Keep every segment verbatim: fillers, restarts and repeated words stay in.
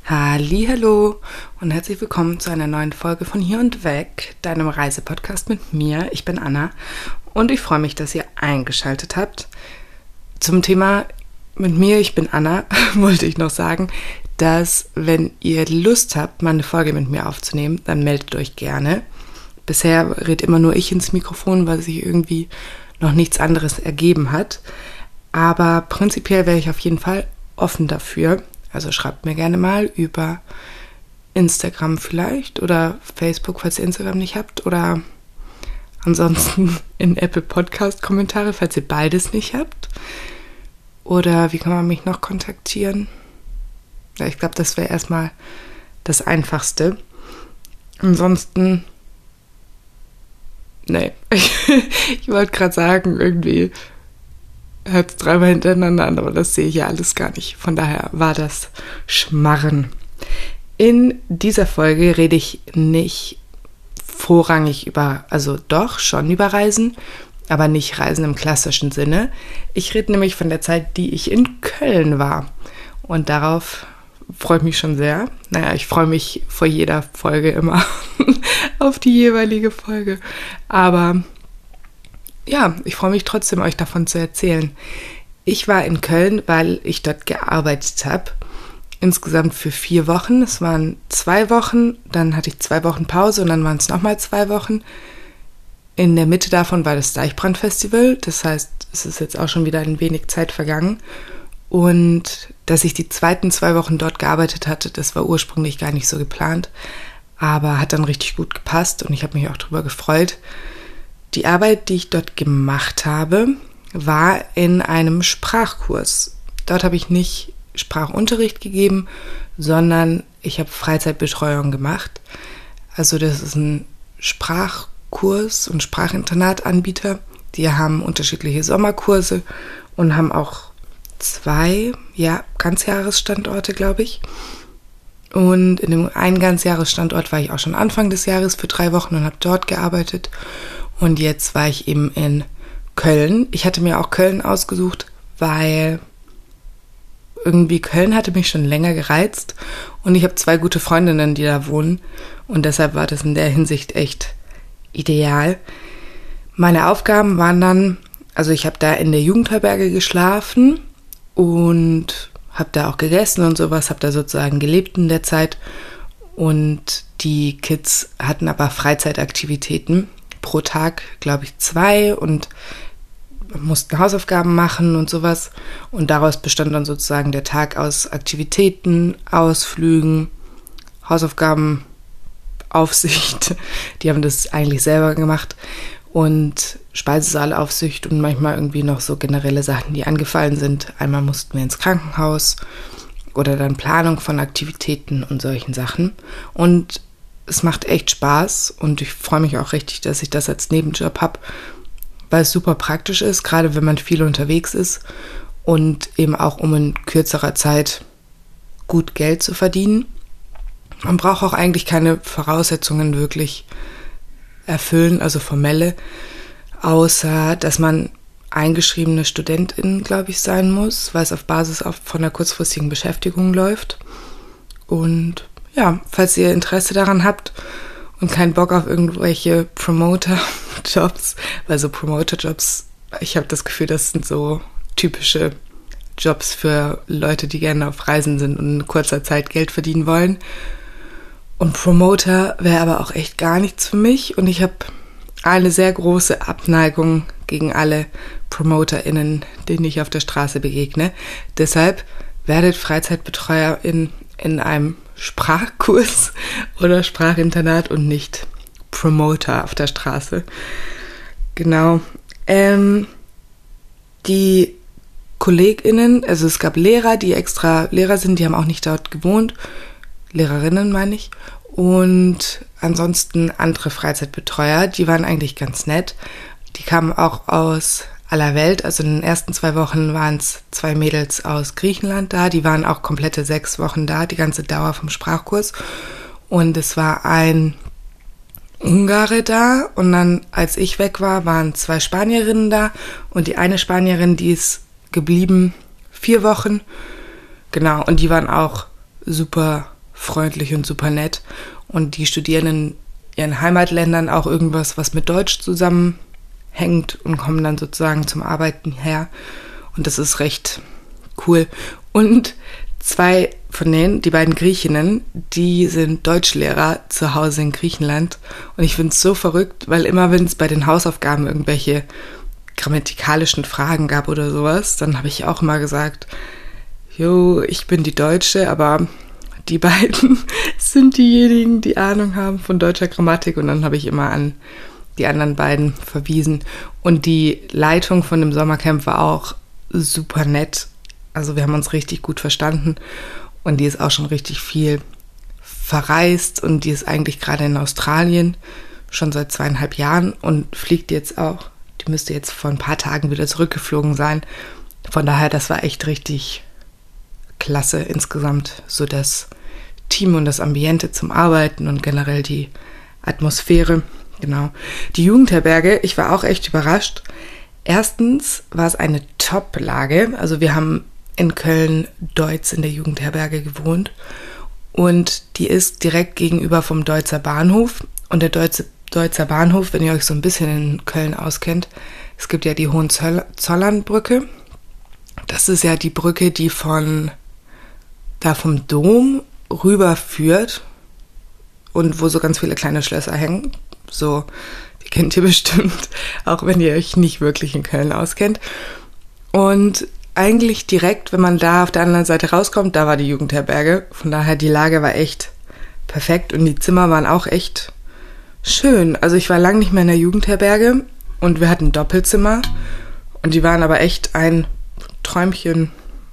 Hallihallo und herzlich willkommen zu einer neuen Folge von Hier und Weg, deinem Reisepodcast mit mir. Ich bin Anna und ich freue mich, dass ihr eingeschaltet habt. Zum Thema mit mir, ich bin Anna, wollte ich noch sagen, dass wenn ihr Lust habt, mal eine Folge mit mir aufzunehmen, dann meldet euch gerne. Bisher redet immer nur ich ins Mikrofon, weil sich irgendwie noch nichts anderes ergeben hat. Aber prinzipiell wäre ich auf jeden Fall offen dafür. Also schreibt mir gerne mal über Instagram vielleicht oder Facebook, falls ihr Instagram nicht habt. Oder ansonsten in Apple Podcast Kommentare, falls ihr beides nicht habt. Oder wie kann man mich noch kontaktieren? Ja, ich glaube, das wäre erstmal das Einfachste. Ansonsten, nee, ich, ich wollte gerade sagen, irgendwie hört es dreimal hintereinander an, aber das sehe ich ja alles gar nicht. Von daher war das Schmarren. In dieser Folge rede ich nicht vorrangig über, also doch schon über Reisen, aber nicht Reisen im klassischen Sinne. Ich rede nämlich von der Zeit, die ich in Köln war. Und darauf freue ich mich schon sehr. Naja, ich freue mich vor jeder Folge immer auf die jeweilige Folge. Aber ja, ich freue mich trotzdem, euch davon zu erzählen. Ich war in Köln, weil ich dort gearbeitet habe. Insgesamt für vier Wochen. Es waren zwei Wochen, dann hatte ich zwei Wochen Pause und dann waren es nochmal zwei Wochen. In der Mitte davon war das Deichbrand-Festival. Das heißt, es ist jetzt auch schon wieder ein wenig Zeit vergangen. Und dass ich die zweiten zwei Wochen dort gearbeitet hatte, das war ursprünglich gar nicht so geplant. Aber hat dann richtig gut gepasst und ich habe mich auch darüber gefreut. Die Arbeit, die ich dort gemacht habe, war in einem Sprachkurs. Dort habe ich nicht Sprachunterricht gegeben, sondern ich habe Freizeitbetreuung gemacht. Also das ist ein Sprachkurs und Sprachinternatanbieter. Die haben unterschiedliche Sommerkurse und haben auch zwei, ja, Ganzjahresstandorte, glaube ich. Und in dem einen Ganzjahresstandort war ich auch schon Anfang des Jahres für drei Wochen und habe dort gearbeitet. Und jetzt war ich eben in Köln. Ich hatte mir auch Köln ausgesucht, weil irgendwie Köln hatte mich schon länger gereizt. Und ich habe zwei gute Freundinnen, die da wohnen. Und deshalb war das in der Hinsicht echt ideal. Meine Aufgaben waren dann, also ich habe da in der Jugendherberge geschlafen und habe da auch gegessen und sowas, habe da sozusagen gelebt in der Zeit. Und die Kids hatten aber Freizeitaktivitäten. Pro Tag, glaube ich, zwei und mussten Hausaufgaben machen und sowas. Und daraus bestand dann sozusagen der Tag aus Aktivitäten, Ausflügen, Hausaufgaben, Aufsicht. Die haben das eigentlich selber gemacht. Und Speisesaalaufsicht und manchmal irgendwie noch so generelle Sachen, die angefallen sind. Einmal mussten wir ins Krankenhaus oder dann Planung von Aktivitäten und solchen Sachen. Und es macht echt Spaß und ich freue mich auch richtig, dass ich das als Nebenjob habe, weil es super praktisch ist, gerade wenn man viel unterwegs ist und eben auch um in kürzerer Zeit gut Geld zu verdienen. Man braucht auch eigentlich keine Voraussetzungen wirklich erfüllen, also formelle, außer dass man eingeschriebene Studentin, glaube ich, sein muss, weil es auf Basis von einer kurzfristigen Beschäftigung läuft. Und ja, falls ihr Interesse daran habt und keinen Bock auf irgendwelche Promoter-Jobs, weil so Promoter-Jobs, ich habe das Gefühl, das sind so typische Jobs für Leute, die gerne auf Reisen sind und in kurzer Zeit Geld verdienen wollen. Und Promoter wäre aber auch echt gar nichts für mich und ich habe eine sehr große Abneigung gegen alle PromoterInnen, denen ich auf der Straße begegne. Deshalb werdet Freizeitbetreuer in, in einem Sprachkurs oder Sprachinternat und nicht Promoter auf der Straße. Genau. Ähm, die KollegInnen, also es gab Lehrer, die extra Lehrer sind, die haben auch nicht dort gewohnt. Lehrerinnen meine ich. Und ansonsten andere Freizeitbetreuer, die waren eigentlich ganz nett. Die kamen auch aus aller Welt. Also in den ersten zwei Wochen waren es zwei Mädels aus Griechenland da. Die waren auch komplette sechs Wochen da, die ganze Dauer vom Sprachkurs. Und es war ein Ungare da. Und dann, als ich weg war, waren zwei Spanierinnen da. Und die eine Spanierin, die ist geblieben vier Wochen. Genau, und die waren auch super freundlich und super nett. Und die studieren in ihren Heimatländern auch irgendwas, was mit Deutsch zusammenhängt und kommen dann sozusagen zum Arbeiten her. Und das ist recht cool. Und zwei von denen, die beiden Griechinnen, die sind Deutschlehrer zu Hause in Griechenland. Und ich finde es so verrückt, weil immer, wenn es bei den Hausaufgaben irgendwelche grammatikalischen Fragen gab oder sowas, dann habe ich auch immer gesagt, jo, ich bin die Deutsche, aber die beiden sind diejenigen, die Ahnung haben von deutscher Grammatik. Und dann habe ich immer an die anderen beiden verwiesen. Und die Leitung von dem Sommercamp war auch super nett. Also wir haben uns richtig gut verstanden und die ist auch schon richtig viel verreist und die ist eigentlich gerade in Australien schon seit zweieinhalb Jahren und fliegt jetzt auch, die müsste jetzt vor ein paar Tagen wieder zurückgeflogen sein. Von daher, das war echt richtig klasse insgesamt, so das Team und das Ambiente zum Arbeiten und generell die Atmosphäre. Genau. Die Jugendherberge, ich war auch echt überrascht. Erstens war es eine Top-Lage, also wir haben in Köln-Deutz in der Jugendherberge gewohnt und die ist direkt gegenüber vom Deutzer Bahnhof und der Deutze, Deutzer Bahnhof, wenn ihr euch so ein bisschen in Köln auskennt, es gibt ja die Hohenzollernbrücke, das ist ja die Brücke, die von da vom Dom rüberführt und wo so ganz viele kleine Schlösser hängen, so, die kennt ihr bestimmt, auch wenn ihr euch nicht wirklich in Köln auskennt und eigentlich direkt, wenn man da auf der anderen Seite rauskommt, da war die Jugendherberge. Von daher, die Lage war echt perfekt und die Zimmer waren auch echt schön. Also ich war lange nicht mehr in der Jugendherberge und wir hatten Doppelzimmer und die waren aber echt ein Träumchen.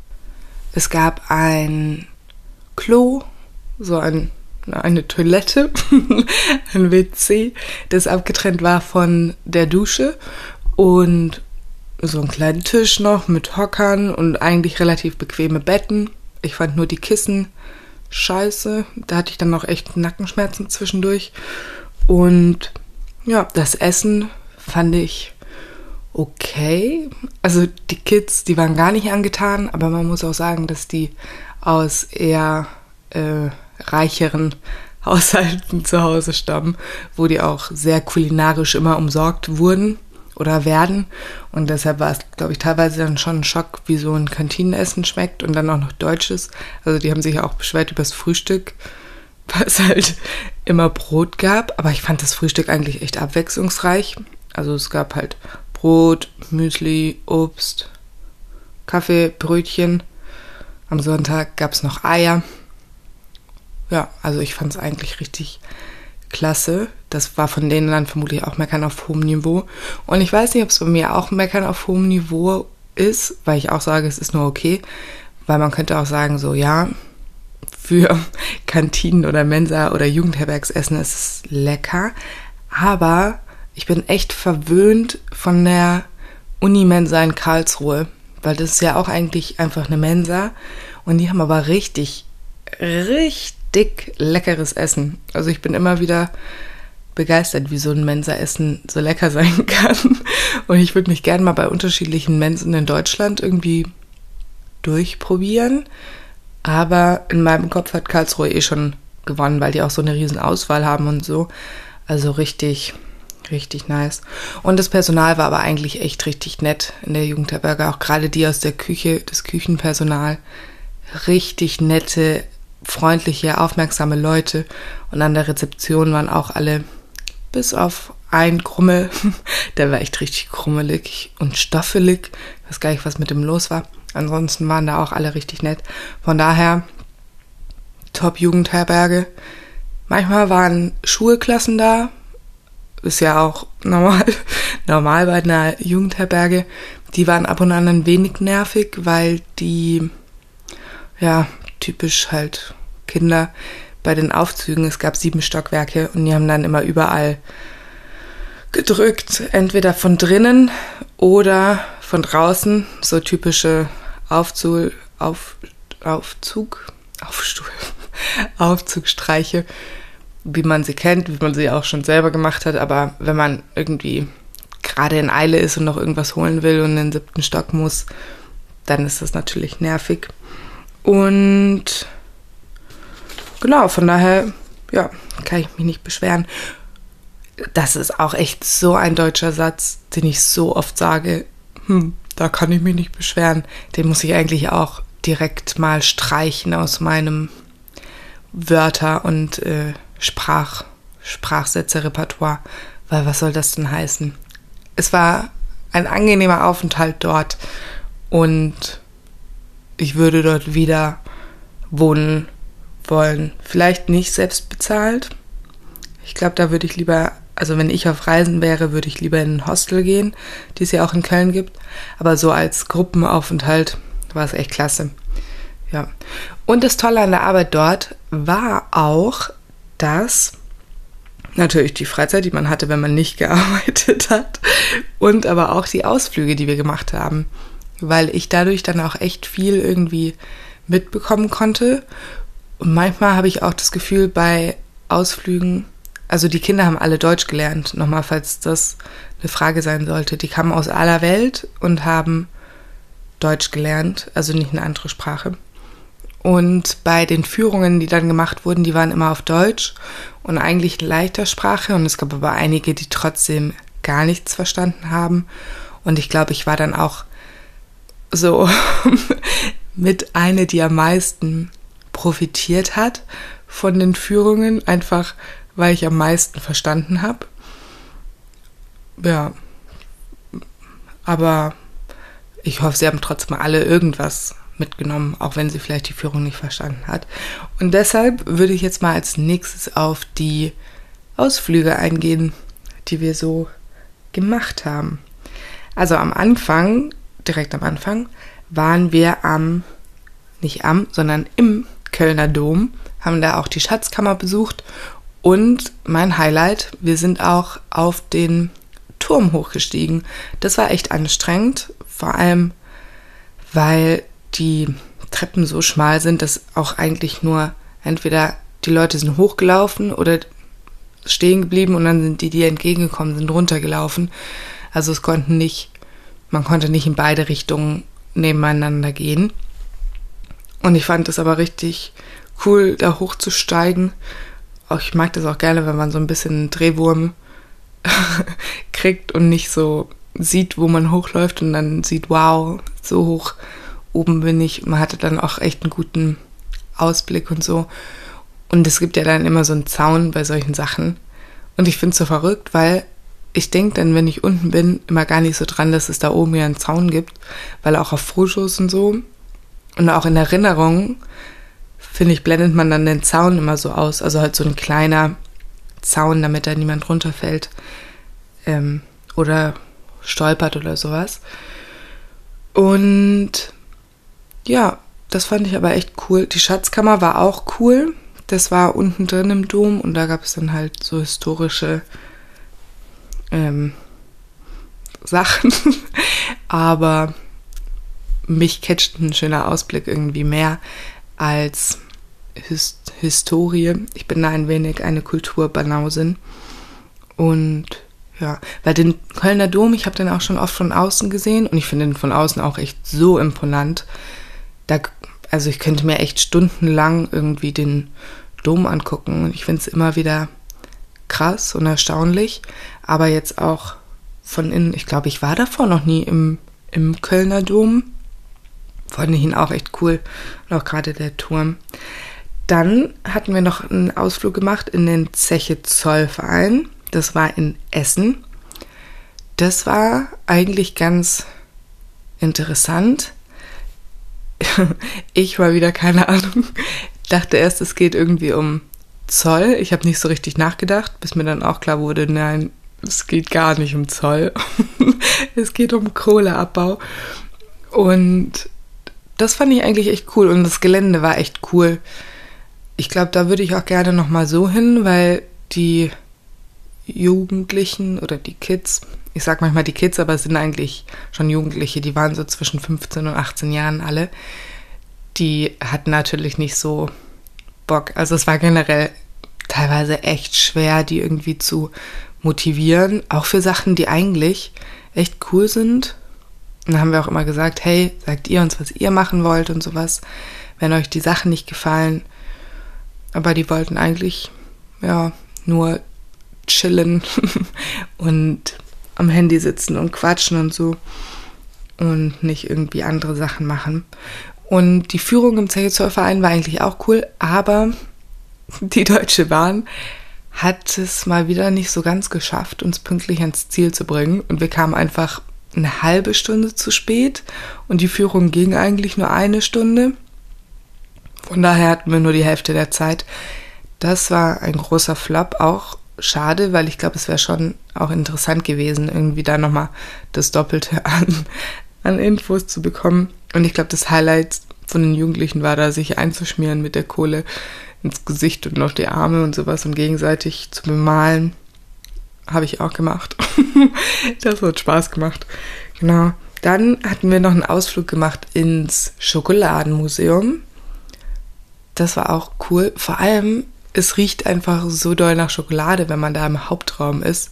Es gab ein Klo, so ein, eine Toilette, ein W C, das abgetrennt war von der Dusche und so einen kleinen Tisch noch mit Hockern und eigentlich relativ bequeme Betten. Ich fand nur die Kissen scheiße. Da hatte ich dann noch echt Nackenschmerzen zwischendurch. Und ja, das Essen fand ich okay. Also die Kids, die waren gar nicht angetan, aber man muss auch sagen, dass die aus eher äh, reicheren Haushalten zu Hause stammen, wo die auch sehr kulinarisch immer umsorgt wurden oder werden und deshalb war es, glaube ich, teilweise dann schon ein Schock, wie so ein Kantinenessen schmeckt und dann auch noch Deutsches. Also die haben sich ja auch beschwert über das Frühstück, weil es halt immer Brot gab, aber ich fand das Frühstück eigentlich echt abwechslungsreich. Also es gab halt Brot, Müsli, Obst, Kaffee, Brötchen. Am Sonntag gab es noch Eier. Ja, also ich fand es eigentlich richtig klasse. Das war von denen dann vermutlich auch Meckern auf hohem Niveau. Und ich weiß nicht, ob es bei mir auch Meckern auf hohem Niveau ist, weil ich auch sage, es ist nur okay. Weil man könnte auch sagen, so ja, für Kantinen oder Mensa oder Jugendherbergsessen ist es lecker. Aber ich bin echt verwöhnt von der Unimensa in Karlsruhe. Weil das ist ja auch eigentlich einfach eine Mensa. Und die haben aber richtig, richtig leckeres Essen. Also ich bin immer wieder begeistert, wie so ein Mensa-Essen so lecker sein kann. Und ich würde mich gerne mal bei unterschiedlichen Mensen in Deutschland irgendwie durchprobieren. Aber in meinem Kopf hat Karlsruhe eh schon gewonnen, weil die auch so eine riesen Auswahl haben und so. Also richtig, richtig nice. Und das Personal war aber eigentlich echt richtig nett in der Jugendherberge. Auch gerade die aus der Küche, das Küchenpersonal. Richtig nette, freundliche, aufmerksame Leute. Und an der Rezeption waren auch alle, bis auf ein Krummel, der war echt richtig krummelig und stoffelig. Ich weiß gar nicht, was mit dem los war. Ansonsten waren da auch alle richtig nett. Von daher, Top-Jugendherberge. Manchmal waren Schulklassen da. Ist ja auch normal, normal bei einer Jugendherberge. Die waren ab und an ein wenig nervig, weil die, ja, typisch halt Kinder bei den Aufzügen, es gab sieben Stockwerke und die haben dann immer überall gedrückt, entweder von drinnen oder von draußen, so typische Aufzug, auf, Aufzug, Aufstuhl, Aufzugstreiche, wie man sie kennt, wie man sie auch schon selber gemacht hat, aber wenn man irgendwie gerade in Eile ist und noch irgendwas holen will und in den siebten Stock muss, dann ist das natürlich nervig. Und genau, von daher, ja, kann ich mich nicht beschweren. Das ist auch echt so ein deutscher Satz, den ich so oft sage, hm, da kann ich mich nicht beschweren. Den muss ich eigentlich auch direkt mal streichen aus meinem Wörter- und äh, Sprach, Sprachsätze-Repertoire, weil was soll das denn heißen? Es war ein angenehmer Aufenthalt dort und ich würde dort wieder wohnen wollen. Vielleicht nicht selbst bezahlt. Ich glaube, da würde ich lieber, also wenn ich auf Reisen wäre, würde ich lieber in ein Hostel gehen, die es ja auch in Köln gibt. Aber so als Gruppenaufenthalt war es echt klasse. Ja. Und das Tolle an der Arbeit dort war auch, dass natürlich die Freizeit, die man hatte, wenn man nicht gearbeitet hat, und aber auch die Ausflüge, die wir gemacht haben, weil ich dadurch dann auch echt viel irgendwie mitbekommen konnte. Und manchmal habe ich auch das Gefühl, bei Ausflügen, also die Kinder haben alle Deutsch gelernt, nochmal, falls das eine Frage sein sollte. Die kamen aus aller Welt und haben Deutsch gelernt, also nicht eine andere Sprache. Und bei den Führungen, die dann gemacht wurden, die waren immer auf Deutsch und eigentlich in leichter Sprache. Und es gab aber einige, die trotzdem gar nichts verstanden haben. Und ich glaube, ich war dann auch so mit eine, die am meisten profitiert hat von den Führungen, einfach weil ich am meisten verstanden habe. Ja, aber ich hoffe, sie haben trotzdem alle irgendwas mitgenommen, auch wenn sie vielleicht die Führung nicht verstanden hat. Und deshalb würde ich jetzt mal als nächstes auf die Ausflüge eingehen, die wir so gemacht haben. Also am Anfang, direkt am Anfang, waren wir am, nicht am, sondern im Kölner Dom, haben da auch die Schatzkammer besucht und mein Highlight, wir sind auch auf den Turm hochgestiegen. Das war echt anstrengend, vor allem, weil die Treppen so schmal sind, dass auch eigentlich nur entweder die Leute sind hochgelaufen oder stehen geblieben und dann sind die, die entgegengekommen sind, runtergelaufen. Also es konnten nicht, man konnte nicht in beide Richtungen nebeneinander gehen. Und ich fand es aber richtig cool, da hochzusteigen. Auch ich mag das auch gerne, wenn man so ein bisschen einen Drehwurm kriegt und nicht so sieht, wo man hochläuft und dann sieht, wow, so hoch oben bin ich. Man hatte dann auch echt einen guten Ausblick und so. Und es gibt ja dann immer so einen Zaun bei solchen Sachen. Und ich finde es so verrückt, weil ich denke dann, wenn ich unten bin, immer gar nicht so dran, dass es da oben ja einen Zaun gibt. Weil auch auf Fotos und so und auch in Erinnerungen, finde ich, blendet man dann den Zaun immer so aus. Also halt so ein kleiner Zaun, damit da niemand runterfällt ähm, oder stolpert oder sowas. Und ja, das fand ich aber echt cool. Die Schatzkammer war auch cool. Das war unten drin im Dom und da gab es dann halt so historische ähm, Sachen. Aber mich catcht ein schöner Ausblick irgendwie mehr als Hist- Historie. Ich bin da ein wenig eine Kulturbanausin. Und ja, weil den Kölner Dom, ich habe den auch schon oft von außen gesehen und ich finde den von außen auch echt so imponant. Da, also ich könnte mir echt stundenlang irgendwie den Dom angucken und ich finde es immer wieder krass und erstaunlich. Aber jetzt auch von innen, ich glaube, ich war davor noch nie im, im Kölner Dom. Fand ich ihn auch echt cool und auch gerade der Turm. Dann hatten wir noch einen Ausflug gemacht in den Zeche Zollverein. Das war in Essen. Das war eigentlich ganz interessant. Ich war wieder, keine Ahnung, dachte erst, es geht irgendwie um Zoll. Ich habe nicht so richtig nachgedacht, bis mir dann auch klar wurde, nein, es geht gar nicht um Zoll. Es geht um Kohleabbau. Und das fand ich eigentlich echt cool und das Gelände war echt cool. Ich glaube, da würde ich auch gerne nochmal so hin, weil die Jugendlichen oder die Kids, ich sag manchmal die Kids, aber es sind eigentlich schon Jugendliche, die waren so zwischen fünfzehn und achtzehn Jahren alle, die hatten natürlich nicht so Bock. Also es war generell teilweise echt schwer, die irgendwie zu motivieren, auch für Sachen, die eigentlich echt cool sind. Und dann haben wir auch immer gesagt, hey, sagt ihr uns, was ihr machen wollt und sowas. Wenn euch die Sachen nicht gefallen, aber die wollten eigentlich ja nur chillen und am Handy sitzen und quatschen und so und nicht irgendwie andere Sachen machen. Und die Führung im Zechezollverein war eigentlich auch cool, aber die Deutsche Bahn hat es mal wieder nicht so ganz geschafft, uns pünktlich ans Ziel zu bringen. Und wir kamen einfach eine halbe Stunde zu spät und die Führung ging eigentlich nur eine Stunde. Von daher hatten wir nur die Hälfte der Zeit. Das war ein großer Flop, auch schade, weil ich glaube, es wäre schon auch interessant gewesen, irgendwie da nochmal das Doppelte an, an Infos zu bekommen. Und ich glaube, das Highlight von den Jugendlichen war da, sich einzuschmieren mit der Kohle ins Gesicht und auf die Arme und sowas und gegenseitig zu bemalen. Habe ich auch gemacht. Das hat Spaß gemacht. Genau. Dann hatten wir noch einen Ausflug gemacht ins Schokoladenmuseum. Das war auch cool. Vor allem, es riecht einfach so doll nach Schokolade, wenn man da im Hauptraum ist.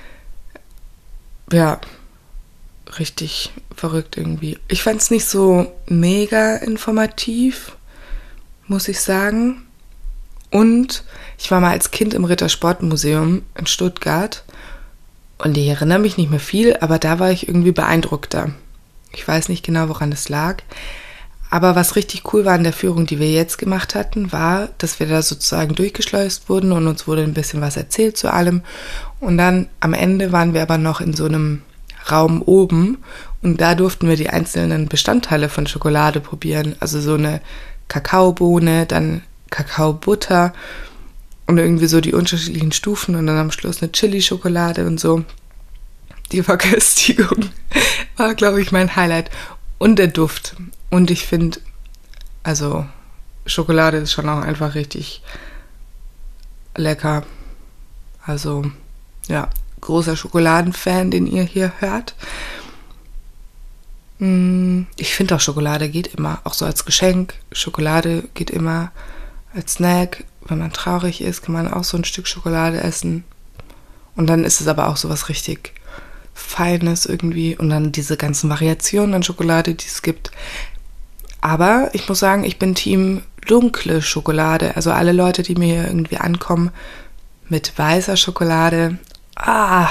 Ja, richtig verrückt irgendwie. Ich fand es nicht so mega informativ, muss ich sagen. Und ich war mal als Kind im Rittersportmuseum in Stuttgart und ich erinnere mich nicht mehr viel, aber da war ich irgendwie beeindruckter. Ich weiß nicht genau, woran es lag. Aber was richtig cool war an der Führung, die wir jetzt gemacht hatten, war, dass wir da sozusagen durchgeschleust wurden und uns wurde ein bisschen was erzählt zu allem. Und dann am Ende waren wir aber noch in so einem Raum oben und da durften wir die einzelnen Bestandteile von Schokolade probieren. Also so eine Kakaobohne, dann Kakaobutter und irgendwie so die unterschiedlichen Stufen und dann am Schluss eine Chili-Schokolade und so. Die Verköstigung war, glaube ich, mein Highlight. Und der Duft. Und ich finde, also Schokolade ist schon auch einfach richtig lecker. Also, ja, großer Schokoladenfan, den ihr hier hört. Ich finde auch, Schokolade geht immer. Auch so als Geschenk. Schokolade geht immer als Snack. Wenn man traurig ist, kann man auch so ein Stück Schokolade essen. Und dann ist es aber auch so was richtig Feines irgendwie. Und dann diese ganzen Variationen an Schokolade, die es gibt. Aber ich muss sagen, ich bin Team dunkle Schokolade. Also alle Leute, die mir hier irgendwie ankommen mit weißer Schokolade. Ah,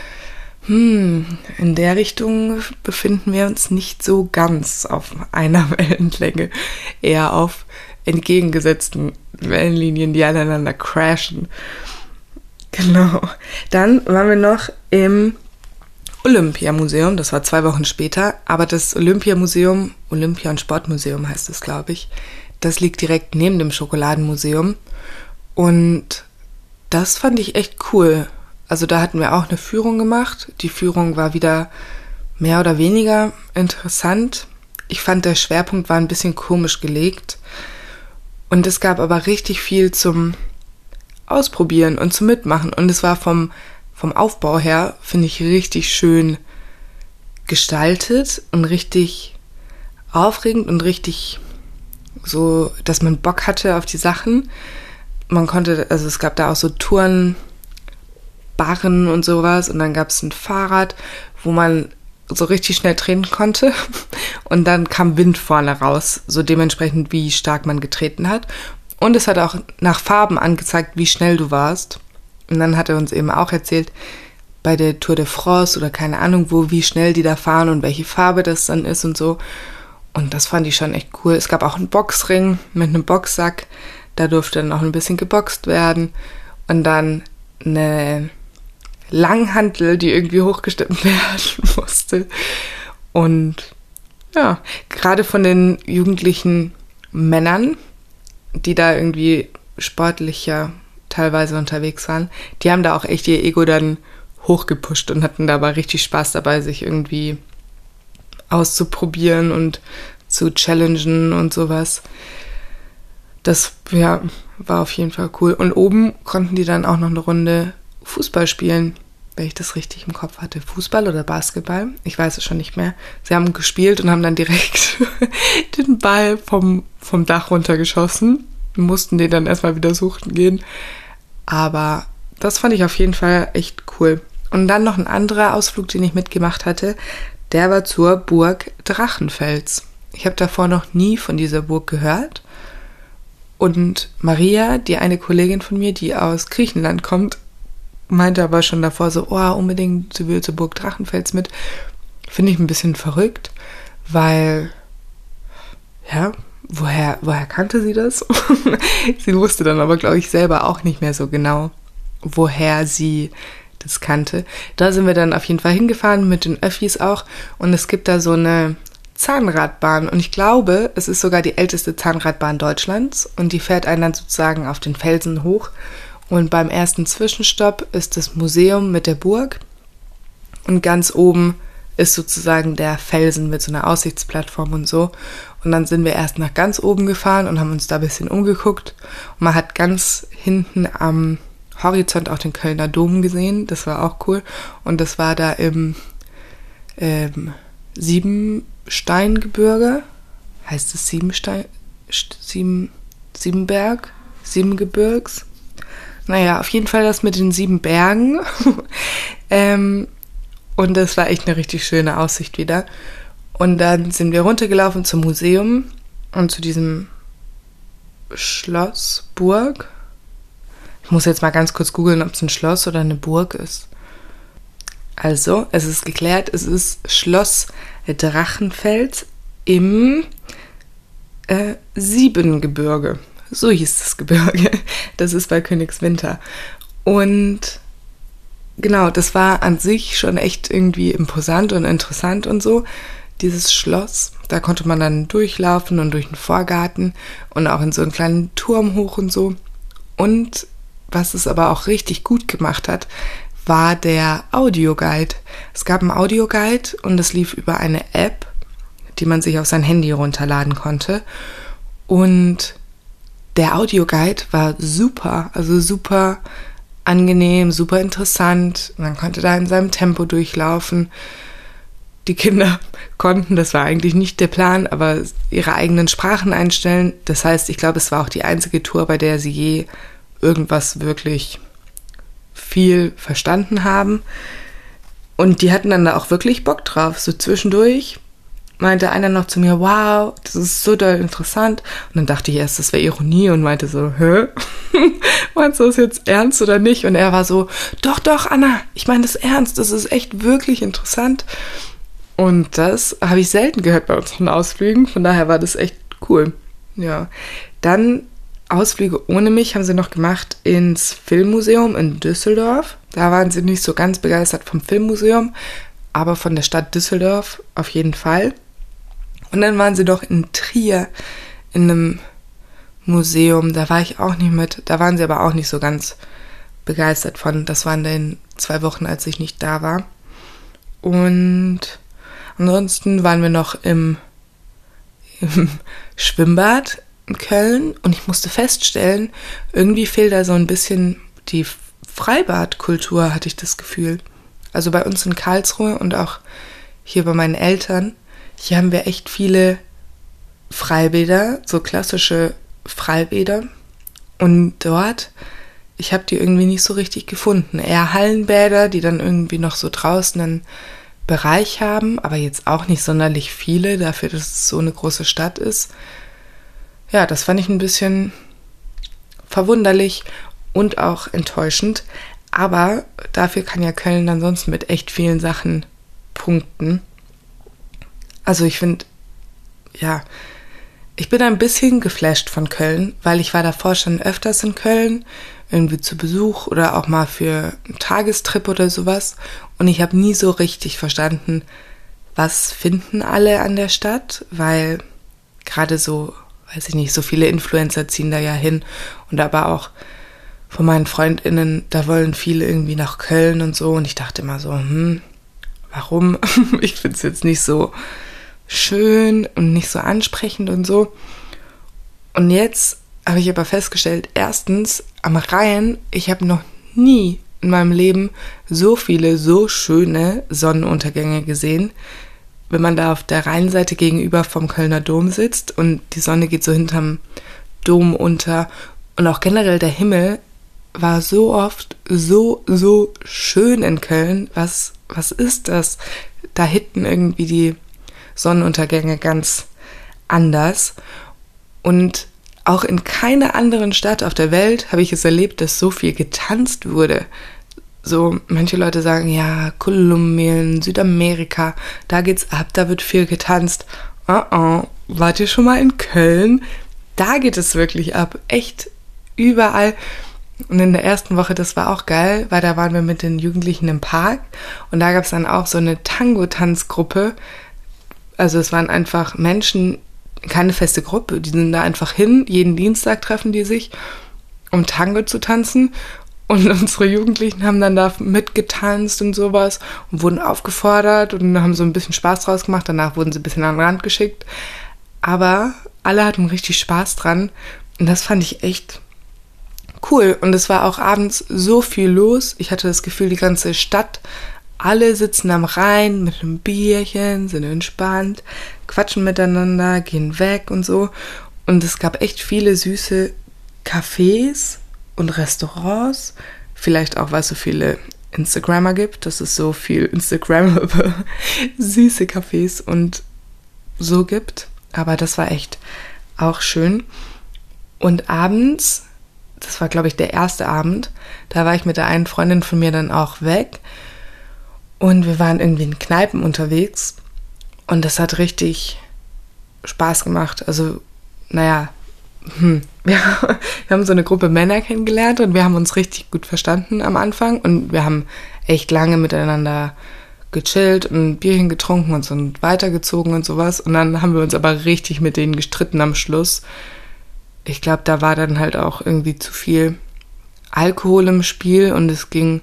hm, in der Richtung befinden wir uns nicht so ganz auf einer Wellenlänge. Eher auf entgegengesetzten Wellenlinien, die aneinander crashen. Genau. Dann waren wir noch im Olympiamuseum, das war zwei Wochen später, aber das Olympiamuseum, Olympia- und Sportmuseum heißt es, glaube ich, das liegt direkt neben dem Schokoladenmuseum und das fand ich echt cool. Also da hatten wir auch eine Führung gemacht. Die Führung war wieder mehr oder weniger interessant. Ich fand, der Schwerpunkt war ein bisschen komisch gelegt und es gab aber richtig viel zum Ausprobieren und zum Mitmachen und es war vom Vom Aufbau her, finde ich, richtig schön gestaltet und richtig aufregend und richtig so, dass man Bock hatte auf die Sachen. Man konnte, also es gab da auch so Turnbarren und sowas und dann gab es ein Fahrrad, wo man so richtig schnell treten konnte und dann kam Wind vorne raus, so dementsprechend, wie stark man getreten hat. Und es hat auch nach Farben angezeigt, wie schnell du warst. Und dann hat er uns eben auch erzählt, bei der Tour de France oder keine Ahnung wo, wie schnell die da fahren und welche Farbe das dann ist und so. Und das fand ich schon echt cool. Es gab auch einen Boxring mit einem Boxsack. Da durfte dann auch ein bisschen geboxt werden. Und dann eine Langhantel, die irgendwie hochgestemmt werden musste. Und ja, gerade von den jugendlichen Männern, die da irgendwie sportlicher teilweise unterwegs waren, die haben da auch echt ihr Ego dann hochgepusht und hatten dabei richtig Spaß dabei, sich irgendwie auszuprobieren und zu challengen und sowas. Das, ja, war auf jeden Fall cool. Und oben konnten die dann auch noch eine Runde Fußball spielen, wenn ich das richtig im Kopf hatte. Fußball oder Basketball? Ich weiß es schon nicht mehr. Sie haben gespielt und haben dann direkt den Ball vom, vom Dach runtergeschossen. Wir mussten den dann erstmal wieder suchen gehen. Aber das fand ich auf jeden Fall echt cool. Und dann noch ein anderer Ausflug, den ich mitgemacht hatte, der war zur Burg Drachenfels. Ich habe davor noch nie von dieser Burg gehört. Und Maria, die eine Kollegin von mir, die aus Griechenland kommt, meinte aber schon davor so, oh, unbedingt, sie will zur Burg Drachenfels mit. Finde ich ein bisschen verrückt, weil, ja, woher, woher kannte sie das? Sie wusste dann aber, glaube ich, selber auch nicht mehr so genau, woher sie das kannte. Da sind wir dann auf jeden Fall hingefahren, mit den Öffis auch. Und es gibt da so eine Zahnradbahn. Und ich glaube, es ist sogar die älteste Zahnradbahn Deutschlands. Und die fährt einen dann sozusagen auf den Felsen hoch. Und beim ersten Zwischenstopp ist das Museum mit der Burg. Und ganz oben ist sozusagen der Felsen mit so einer Aussichtsplattform und so. Und dann sind wir erst nach ganz oben gefahren und haben uns da ein bisschen umgeguckt. Und man hat ganz hinten am Horizont auch den Kölner Dom gesehen. Das war auch cool. Und das war da im ähm, Siebensteingebirge. Heißt es Siebenstein? Sieben, Siebenberg? Siebengebirgs? Naja, auf jeden Fall das mit den sieben Bergen. ähm, und das war echt eine richtig schöne Aussicht wieder. Und dann sind wir runtergelaufen zum Museum und zu diesem Schloss, Burg. Ich muss jetzt mal ganz kurz googeln, ob es ein Schloss oder eine Burg ist. Also, es ist geklärt, es ist Schloss Drachenfels im äh, Siebengebirge. So hieß das Gebirge. Das ist bei Königswinter. Und genau, das war an sich schon echt irgendwie imposant und interessant und so. Dieses Schloss, da konnte man dann durchlaufen und durch den Vorgarten und auch in so einen kleinen Turm hoch und so. Und was es aber auch richtig gut gemacht hat, war der Audioguide. Es gab einen Audioguide und es lief über eine App, die man sich auf sein Handy runterladen konnte. Und der Audioguide war super, also super angenehm, super interessant. Man konnte da in seinem Tempo durchlaufen. Die Kinder konnten, das war eigentlich nicht der Plan, aber ihre eigenen Sprachen einstellen. Das heißt, ich glaube, es war auch die einzige Tour, bei der sie je irgendwas wirklich viel verstanden haben. Und die hatten dann da auch wirklich Bock drauf. So zwischendurch meinte einer noch zu mir, wow, das ist so doll interessant. Und dann dachte ich erst, das wäre Ironie und meinte so, hä? Meinst du das jetzt ernst oder nicht? Und er war so, doch, doch, Anna, ich meine das ernst, das ist echt wirklich interessant. Und das habe ich selten gehört bei unseren Ausflügen, von daher war das echt cool. Ja, dann Ausflüge ohne mich haben sie noch gemacht ins Filmmuseum in Düsseldorf. Da waren sie nicht so ganz begeistert vom Filmmuseum, aber von der Stadt Düsseldorf auf jeden Fall. Und dann waren sie doch in Trier in einem Museum, da war ich auch nicht mit, da waren sie aber auch nicht so ganz begeistert von. Das waren dann zwei Wochen, als ich nicht da war. Und ansonsten waren wir noch im, im Schwimmbad in Köln und ich musste feststellen, irgendwie fehlt da so ein bisschen die Freibadkultur, hatte ich das Gefühl. Also bei uns in Karlsruhe und auch hier bei meinen Eltern, hier haben wir echt viele Freibäder, so klassische Freibäder. Und dort, ich habe die irgendwie nicht so richtig gefunden. Eher Hallenbäder, die dann irgendwie noch so draußen einen Bereich haben, aber jetzt auch nicht sonderlich viele, dafür, dass es so eine große Stadt ist. Ja, das fand ich ein bisschen verwunderlich und auch enttäuschend. Aber dafür kann ja Köln ansonsten mit echt vielen Sachen punkten. Also ich finde, ja, ich bin ein bisschen geflasht von Köln, weil ich war davor schon öfters in Köln, irgendwie zu Besuch oder auch mal für einen Tagestrip oder sowas. Und ich habe nie so richtig verstanden, was finden alle an der Stadt, weil gerade so, weiß ich nicht, so viele Influencer ziehen da ja hin und aber auch von meinen FreundInnen, da wollen viele irgendwie nach Köln und so und ich dachte immer so, hm, warum? Ich finde es jetzt nicht so schön und nicht so ansprechend und so. Und jetzt habe ich aber festgestellt, erstens, am Rhein, ich habe noch nie in meinem Leben so viele, so schöne Sonnenuntergänge gesehen. Wenn man da auf der Rheinseite gegenüber vom Kölner Dom sitzt und die Sonne geht so hinterm Dom unter und auch generell der Himmel war so oft so, so schön in Köln. Was, was ist das? Da hinten irgendwie die Sonnenuntergänge ganz anders. Und auch in keiner anderen Stadt auf der Welt habe ich es erlebt, dass so viel getanzt wurde. So, manche Leute sagen, ja, Kolumbien, Südamerika, da geht's ab, da wird viel getanzt. Oh oh, wart ihr schon mal in Köln? Da geht es wirklich ab, echt überall. Und in der ersten Woche, das war auch geil, weil da waren wir mit den Jugendlichen im Park und da gab es dann auch so eine Tango-Tanzgruppe. Also es waren einfach Menschen, keine feste Gruppe, die sind da einfach hin, jeden Dienstag treffen die sich, um Tango zu tanzen. Und unsere Jugendlichen haben dann da mitgetanzt und sowas und wurden aufgefordert und haben so ein bisschen Spaß draus gemacht. Danach wurden sie ein bisschen an den Rand geschickt. Aber alle hatten richtig Spaß dran und das fand ich echt cool. Und es war auch abends so viel los. Ich hatte das Gefühl, die ganze Stadt, alle sitzen am Rhein mit einem Bierchen, sind entspannt, quatschen miteinander, gehen weg und so. Und es gab echt viele süße Cafés und Restaurants, vielleicht auch, weil es so viele Instagrammer gibt, dass es so viel Instagrammable süße Cafés und so gibt. Aber das war echt auch schön. Und abends, das war, glaube ich, der erste Abend, da war ich mit der einen Freundin von mir dann auch weg und wir waren irgendwie in Kneipen unterwegs und das hat richtig Spaß gemacht. Also, naja, Hm. Ja, wir haben so eine Gruppe Männer kennengelernt und wir haben uns richtig gut verstanden am Anfang und wir haben echt lange miteinander gechillt und ein Bierchen getrunken und sind weitergezogen und sowas und dann haben wir uns aber richtig mit denen gestritten am Schluss. Ich glaube, da war dann halt auch irgendwie zu viel Alkohol im Spiel und es ging,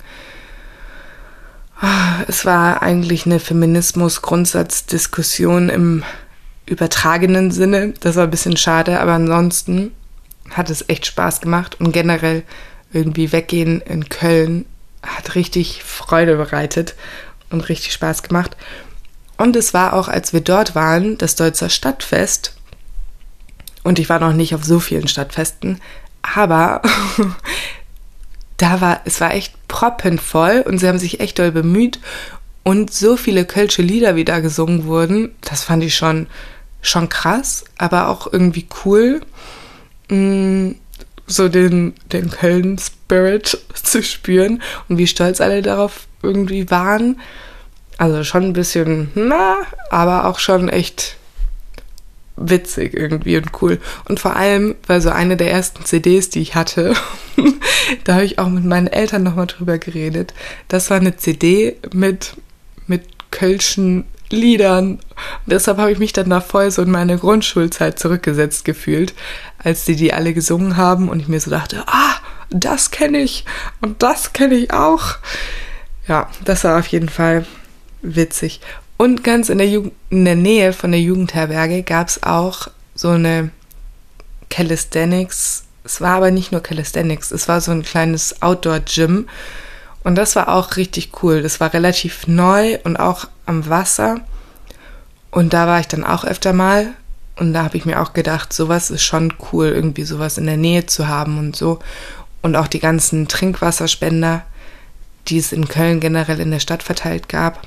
es war eigentlich eine Feminismus-Grundsatzdiskussion im übertragenen Sinne. Das war ein bisschen schade, aber ansonsten hat es echt Spaß gemacht und generell irgendwie weggehen in Köln hat richtig Freude bereitet und richtig Spaß gemacht. Und es war auch, als wir dort waren, das Deutzer Stadtfest und ich war noch nicht auf so vielen Stadtfesten, aber da war, es war echt proppenvoll und sie haben sich echt doll bemüht und so viele kölsche Lieder, wie da gesungen wurden, das fand ich schon schon krass, aber auch irgendwie cool, mh, so den, den Köln-Spirit zu spüren und wie stolz alle darauf irgendwie waren. Also schon ein bisschen, na, aber auch schon echt witzig irgendwie und cool. Und vor allem, weil so eine der ersten C Ds, die ich hatte, da habe ich auch mit meinen Eltern nochmal drüber geredet, das war eine C D mit, mit kölschen Liedern. Und deshalb habe ich mich dann da voll so in meine Grundschulzeit zurückgesetzt gefühlt, als die die alle gesungen haben und ich mir so dachte, ah, das kenne ich und das kenne ich auch. Ja, das war auf jeden Fall witzig. Und ganz in der, Jugend, in der Nähe von der Jugendherberge gab es auch so eine Calisthenics, es war aber nicht nur Calisthenics, es war so ein kleines Outdoor-Gym. Und das war auch richtig cool. Das war relativ neu und auch am Wasser. Und da war ich dann auch öfter mal. Und da habe ich mir auch gedacht, sowas ist schon cool, irgendwie sowas in der Nähe zu haben und so. Und auch die ganzen Trinkwasserspender, die es in Köln generell in der Stadt verteilt gab.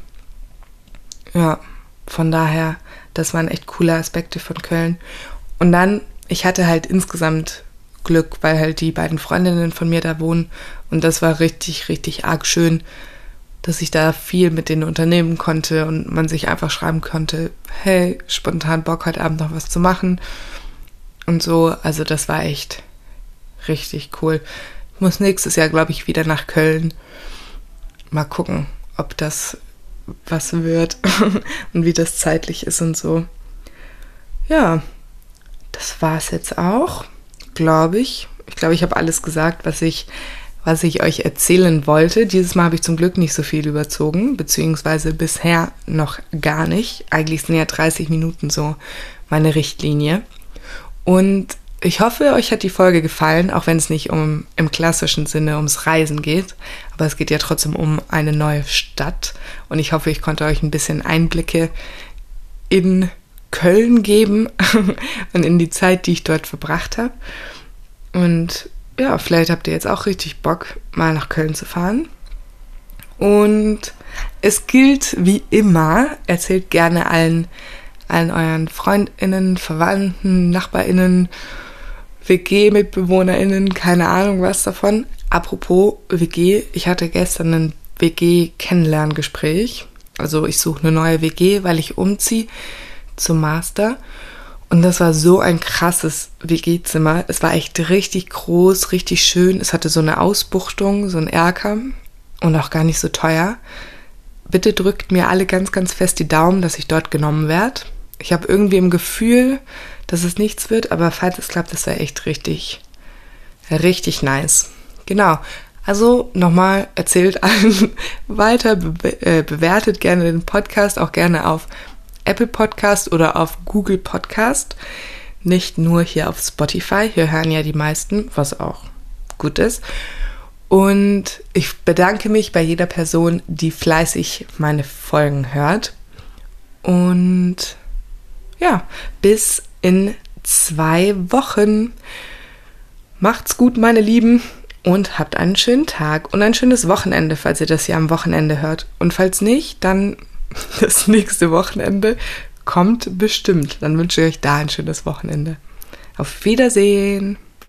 Ja, von daher, das waren echt coole Aspekte von Köln. Und dann, ich hatte halt insgesamt Glück, weil halt die beiden Freundinnen von mir da wohnen und das war richtig, richtig arg schön, dass ich da viel mit denen unternehmen konnte und man sich einfach schreiben konnte, hey, spontan Bock, heute Abend noch was zu machen und so, also das war echt richtig cool. Ich muss nächstes Jahr, glaube ich, wieder nach Köln. Mal gucken, ob das was wird und wie das zeitlich ist und so. Ja, das war's jetzt auch. Glaube ich. Ich glaube, ich habe alles gesagt, was ich, was ich euch erzählen wollte. Dieses Mal habe ich zum Glück nicht so viel überzogen, beziehungsweise bisher noch gar nicht. Eigentlich sind ja dreißig Minuten so meine Richtlinie. Und ich hoffe, euch hat die Folge gefallen, auch wenn es nicht um im klassischen Sinne ums Reisen geht. Aber es geht ja trotzdem um eine neue Stadt. Und ich hoffe, ich konnte euch ein bisschen Einblicke in Köln geben und in die Zeit, die ich dort verbracht habe. Und ja, vielleicht habt ihr jetzt auch richtig Bock, mal nach Köln zu fahren. Und es gilt wie immer, erzählt gerne allen, allen euren FreundInnen, Verwandten, NachbarInnen, W G-MitbewohnerInnen, keine Ahnung was davon. Apropos W G, ich hatte gestern ein W G-Kennenlerngespräch. Also ich suche eine neue W G, weil ich umziehe zum Master. Und das war so ein krasses W G-Zimmer. Es war echt richtig groß, richtig schön. Es hatte so eine Ausbuchtung, so ein Erker und auch gar nicht so teuer. Bitte drückt mir alle ganz, ganz fest die Daumen, dass ich dort genommen werde. Ich habe irgendwie im Gefühl, dass es nichts wird, aber falls es klappt, das wäre echt richtig, richtig nice. Genau. Also nochmal, erzählt allen weiter, be- äh, bewertet gerne den Podcast, auch gerne auf Apple Podcast oder auf Google Podcast. Nicht nur hier auf Spotify, hier hören ja die meisten, was auch gut ist. Und ich bedanke mich bei jeder Person, die fleißig meine Folgen hört. Und ja, bis in zwei Wochen. Macht's gut, meine Lieben. Und habt einen schönen Tag und ein schönes Wochenende, falls ihr das hier am Wochenende hört. Und falls nicht, dann das nächste Wochenende kommt bestimmt. Dann wünsche ich euch da ein schönes Wochenende. Auf Wiedersehen.